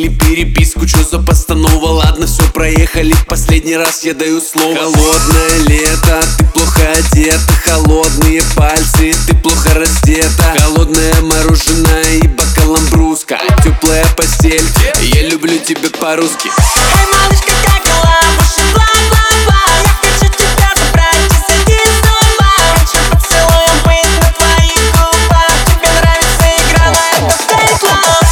вели переписку, чё за постанова? Ладно, все, проехали, последний раз я даю слово. Холодное лето, ты плохо одета, холодные пальцы, ты плохо раздета. Холодное мороженое и бокал ламбруска, теплая постель, я люблю тебя по-русски. Эй, малышка, как дела? Больше бла-бла-бла. Я хочу тебя забрать и сойти с ума. Хочу поцелуем быть на твоих губах. Тебе нравится игра, но это fake love.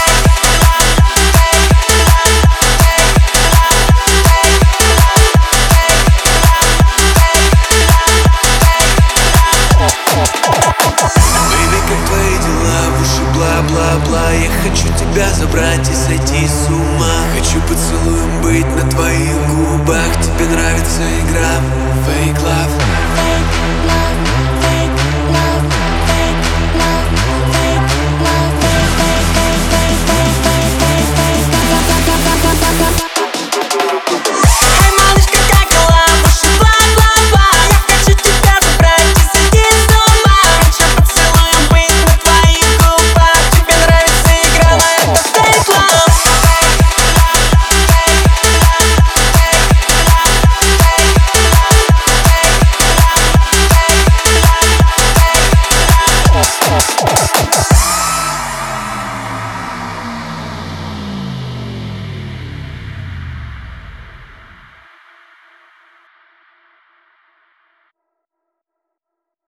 Бэйби, как твои дела? Уши бла-бла-бла. Я хочу тебя забрать и сойти с ума. Хочу поцелуем быть на твоих губах. Тебе нравится игра Fake Love.